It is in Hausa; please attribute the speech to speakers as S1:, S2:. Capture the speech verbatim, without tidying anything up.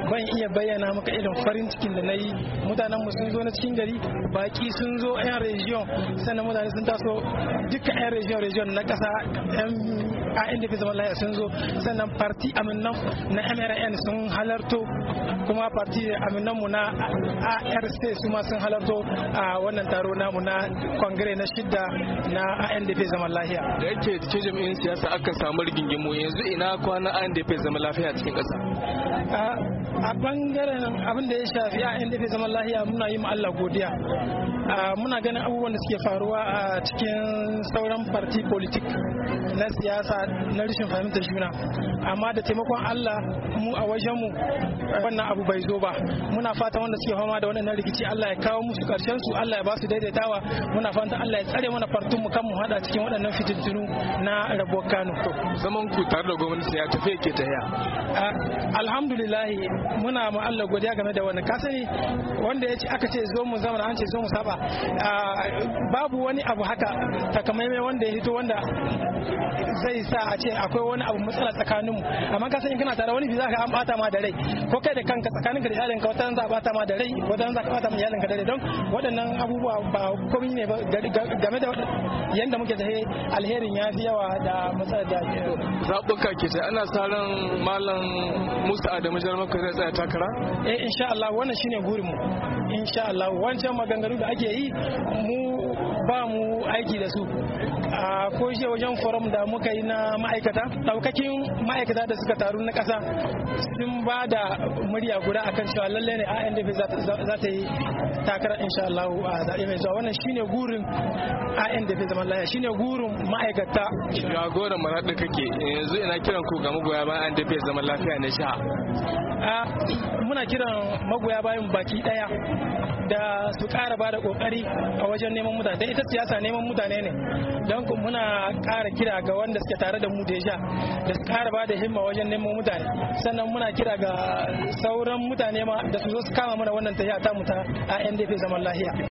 S1: ban iya bayyana maka irin farin cikin da na yi. Mutanen mu sun zo na cikin gari, baki sun zo yan region, sannan mutane sun taso duka yan region region na kasa yan a N D P zaman lafiya sun zo, sannan parti aminan na M R N sun halarto, kuma parti aminan mu na A R C su ma sun halarto a wannan taro namu na kongire na shidda na A N D P zaman lafiya.
S2: Da yake cikin jami'in siyasa aka samu rigingimu, yanzu ina kwana A N D P zaman lafiya cikin kasa.
S1: A bangaren abin da ya shafi a N D P zaman lafiya muna yi ma Allah godiya. Muna ganin abubuwan da suke faruwa a cikin sauran parti politik na siyasa na rashin fahimtar juna, amma da taimakon Allah mu a wajenmu wannan abu bai zo ba. Muna fata wanda suke fama da wannan rikici Allah ya kawo musu karshen su, Allah ya ba su daidaitawa. Muna fata Allah ya tsare mana fartun mu kan mu hada cikin waɗannan fitintunu na rabuwar Kano.
S2: Zaman ku tare da gwamnati ya tafi yake tahiya.
S1: Alhamdulillah muna ma Allah godiya game da wannan. Ka sani wanda ya ce aka ce zo mu zama an ce zo mu saba, babu wani abu haka takamaimai wanda ya hito wanda zai sa a ce akwai wani abu matsala tsakanin mu. Amma ka sani kana tare wani bi za ka an bata ma da rai, ko kai da kanka tsakaninka da iyalinka wata za a bata ma da rai, wata za ka bata ma iyalinka da rai. Don waɗannan abubuwa ba komai ne ba game da yanda muke tahe, alherin ya fi yawa da matsalar da
S2: zaɓuka ke sai ana sa ran malam Musa Adamu Jarmaka zai tsaya takara?
S1: Eh insha Allah wannan shine burin mu. Insha Allah wancan maganganu da ake yi mu ba mu aiki da su. A ko shi wajen forum da muka yi na ma'aikata, daukakin ma'aikata da suka taru na ƙasa sun ba da murya guda akan cewa lalle ne A N D P za ta yi takara insha Allah a zaɓe mai zuwa. Wannan shine gurin A N D P zaman lafiya, shine gurin ma'aikata.
S2: Jagoran maraɗi kake yanzu ina kiran ku ga magoya bayan A N D P zaman lafiya ne sha.
S1: Muna kiran magoya bayan baki daya da su ƙara ba da ƙoƙari a wajen neman mutane, don ita siyasa neman mutane ne. Don muna ƙara kira ga wanda suke tare da mu deja da su ƙara ba da himma wajen neman mutane. Sannan muna kira ga sauran mutane ma da su zo su kama mana wannan tafiya ta mu ta A N D P zaman lafiya.